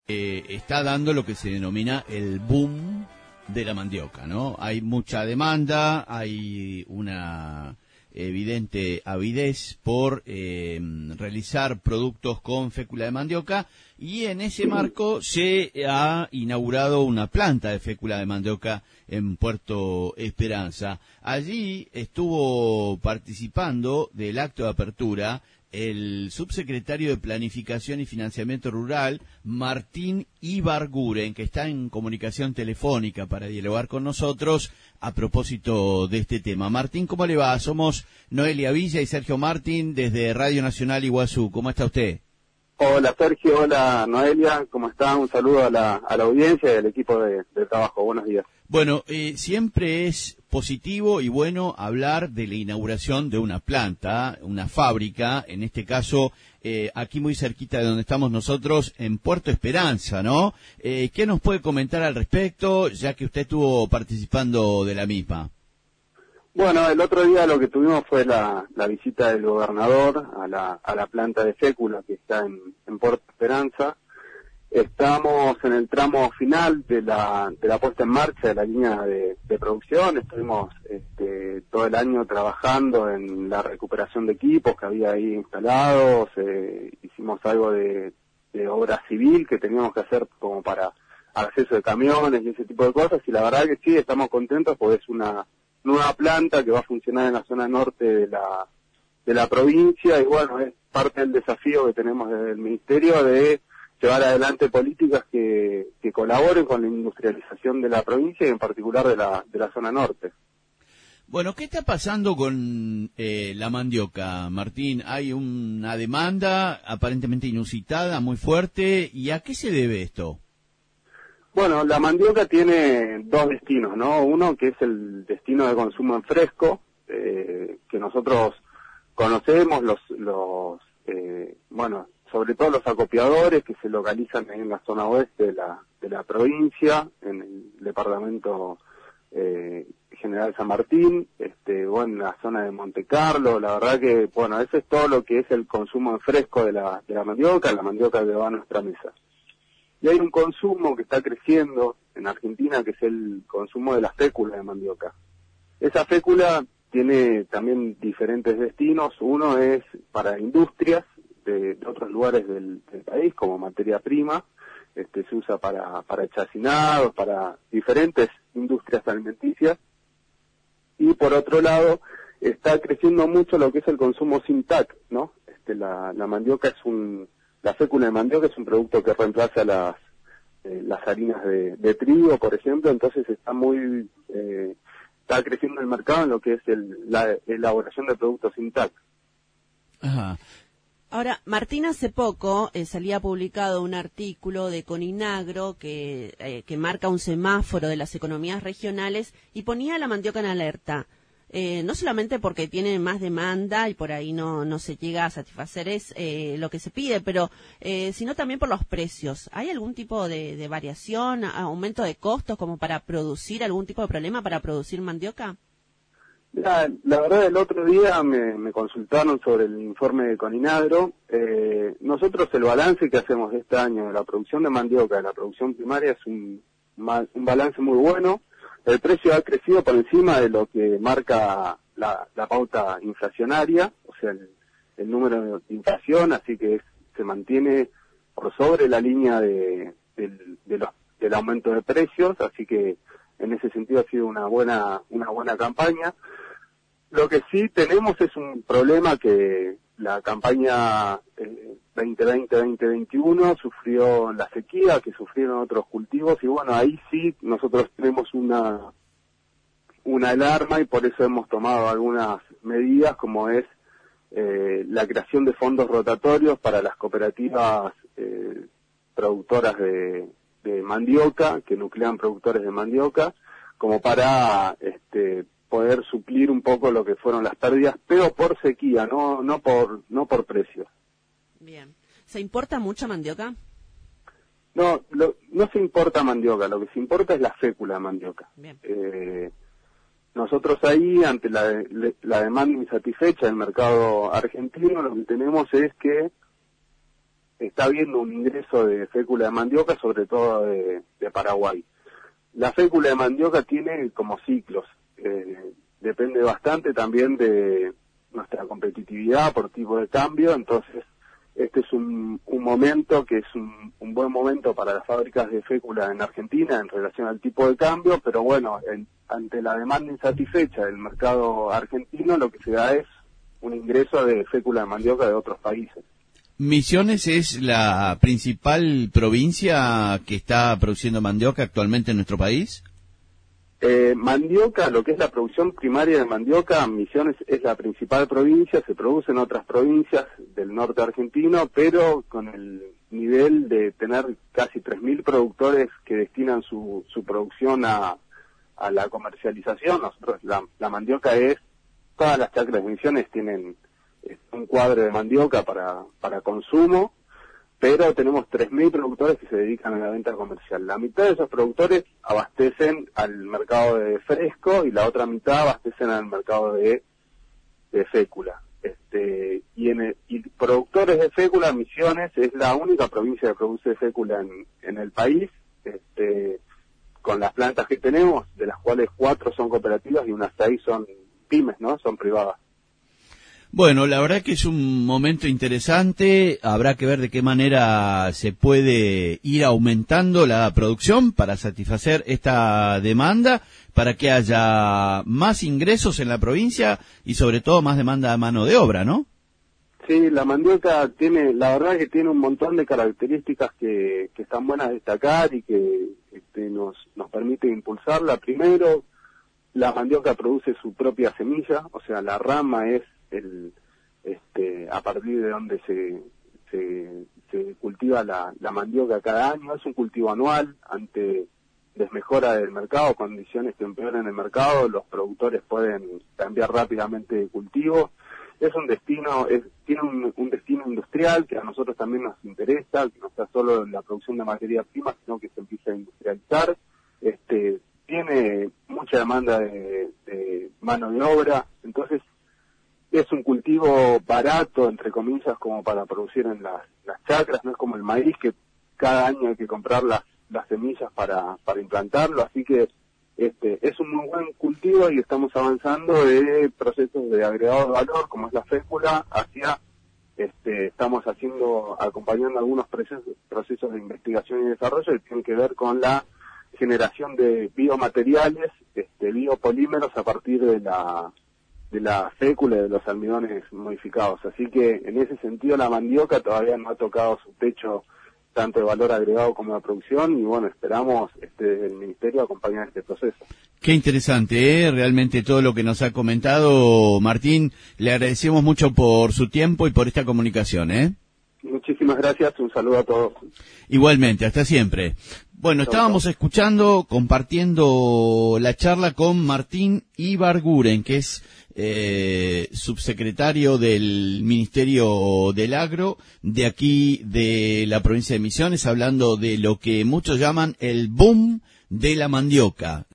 está dando lo que se denomina el boom de la mandioca, ¿no? Hay mucha demanda, hay una evidente avidez por realizar productos con fécula de mandioca, y en ese marco se ha inaugurado una planta de fécula de mandioca en Puerto Esperanza. Allí estuvo participando del acto de apertura el subsecretario de Planificación y Financiamiento Rural, Martín Ibarguren, que está en comunicación telefónica para dialogar con nosotros a propósito de este tema. Martín, ¿cómo le va? Somos Noelia Villa y Sergio Martín desde Radio Nacional Iguazú. ¿Cómo está usted? Hola Sergio, hola Noelia, ¿cómo está? Un saludo a la audiencia y al equipo de trabajo. Buenos días. Bueno, siempre es positivo y bueno hablar de la inauguración de una planta, una fábrica, en este caso aquí muy cerquita de donde estamos nosotros, en Puerto Esperanza, ¿no? ¿Qué nos puede comentar al respecto, ya que usted estuvo participando de la misma? Bueno, el otro día lo que tuvimos fue la visita del gobernador a la planta de fécula que está en Puerto Esperanza. Estamos en el tramo final de la puesta en marcha de la línea de producción. Estuvimos todo el año trabajando en la recuperación de equipos que había ahí instalados. Hicimos algo de obra civil que teníamos que hacer como para acceso de camiones y ese tipo de cosas. Y la verdad que sí, estamos contentos porque es una nueva planta que va a funcionar en la zona norte de la provincia. Y bueno, es parte del desafío que tenemos desde el Ministerio de llevar adelante políticas que colaboren con la industrialización de la provincia y en particular de la zona norte. Bueno, ¿qué está pasando con la mandioca, Martín? Hay una demanda aparentemente inusitada, muy fuerte, ¿y a qué se debe esto? Bueno, la mandioca tiene dos destinos, ¿no? Uno que es el destino de consumo en fresco, que nosotros conocemos, sobre todo los acopiadores que se localizan en la zona oeste de la provincia, en el departamento General San Martín, en la zona de Monte Carlo. La verdad que, bueno, eso es todo lo que es el consumo en fresco de la mandioca que va a nuestra mesa. Y hay un consumo que está creciendo en Argentina, que es el consumo de la fécula de mandioca. Esa fécula tiene también diferentes destinos. Uno es para industrias de otros lugares del país, como materia prima. Se usa para chacinados, para diferentes industrias alimenticias. Y por otro lado, está creciendo mucho lo que es el consumo sin TAC, ¿no? La mandioca la fécula de mandioca es un producto que reemplaza las harinas de trigo, por ejemplo. Entonces está creciendo el mercado en lo que es la elaboración de productos sin TAC. Ajá. Ahora, Martín, hace poco salía publicado un artículo de Coninagro que marca un semáforo de las economías regionales y ponía la mandioca en alerta. No solamente porque tiene más demanda y por ahí no se llega a satisfacer lo que se pide, pero sino también por los precios. ¿Hay algún tipo de variación, aumento de costos como para producir, algún tipo de problema para producir mandioca? La verdad, el otro día me consultaron sobre el informe de Coninagro. Nosotros el balance que hacemos de este año de la producción de mandioca, de la producción primaria, es un balance muy bueno. El precio ha crecido por encima de lo que marca la pauta inflacionaria, o sea, el número de inflación, así que se mantiene por sobre la línea del aumento de precios, así que en ese sentido ha sido una buena campaña. Lo que sí tenemos es un problema que la campaña 2020-2021 sufrió la sequía, que sufrieron otros cultivos, y bueno, ahí sí nosotros tenemos una alarma y por eso hemos tomado algunas medidas, como es la creación de fondos rotatorios para las cooperativas productoras de mandioca, que nuclean productores de mandioca, como para poder suplir un poco lo que fueron las pérdidas, pero por sequía, no por precios. Bien. ¿Se importa mucha mandioca? No se importa mandioca, lo que se importa es la fécula de mandioca. Bien. Nosotros ahí, ante la demanda insatisfecha del mercado argentino, lo que tenemos es que está habiendo un ingreso de fécula de mandioca, sobre todo de Paraguay. La fécula de mandioca tiene como ciclos, depende bastante también de nuestra competitividad por tipo de cambio, entonces este es un momento que es un buen momento para las fábricas de fécula en Argentina en relación al tipo de cambio, pero bueno, ante la demanda insatisfecha del mercado argentino, lo que se da es un ingreso de fécula de mandioca de otros países. ¿Misiones es la principal provincia que está produciendo mandioca actualmente en nuestro país? Mandioca, lo que es la producción primaria de mandioca, Misiones es la principal provincia, se produce en otras provincias del norte argentino, pero con el nivel de tener casi 3.000 productores que destinan su producción a la comercialización. Nosotros, la mandioca todas las chacras de Misiones tienen un cuadro de mandioca para consumo, pero tenemos 3.000 productores que se dedican a la venta comercial. La mitad de esos productores abastecen al mercado de fresco y la otra mitad abastecen al mercado de fécula. Y productores de fécula, Misiones es la única provincia que produce fécula en el país, con las plantas que tenemos, de las cuales 4 son cooperativas y unas 6 son pymes, ¿no? Son privadas. Bueno, la verdad que es un momento interesante, habrá que ver de qué manera se puede ir aumentando la producción para satisfacer esta demanda, para que haya más ingresos en la provincia y sobre todo más demanda de mano de obra, ¿no? Sí, la mandioca la verdad que tiene un montón de características que están buenas a destacar y que nos permite impulsarla. Primero, la mandioca produce su propia semilla, o sea, la rama es a partir de donde se cultiva la mandioca cada año. Es un cultivo anual. Ante desmejora del mercado, condiciones que empeoran el mercado, los productores pueden cambiar rápidamente de cultivo. Es un destino, tiene un destino industrial que a nosotros también nos interesa, que no está solo en la producción de materia prima, sino que se empieza a industrializar. Tiene mucha demanda de mano de obra, entonces es un cultivo barato, entre comillas, como para producir en las chacras. No es como el maíz, que cada año hay que comprar las semillas para implantarlo, así que es un muy buen cultivo y estamos avanzando de procesos de agregado de valor, como es la fécula, estamos acompañando algunos procesos de investigación y desarrollo que tienen que ver con la generación de biomateriales, biopolímeros a partir de la fécula y de los almidones modificados. Así que en ese sentido la mandioca todavía no ha tocado su techo tanto de valor agregado como de producción, y bueno, esperamos el Ministerio acompañar este proceso. Qué interesante, realmente todo lo que nos ha comentado Martín. Le agradecemos mucho por su tiempo y por esta comunicación. Muchísimas gracias, un saludo a todos. Igualmente, hasta siempre. Bueno, estábamos escuchando, compartiendo la charla con Martín Ibarguren, que es subsecretario del Ministerio del Agro de aquí de la provincia de Misiones, hablando de lo que muchos llaman el boom de la mandioca.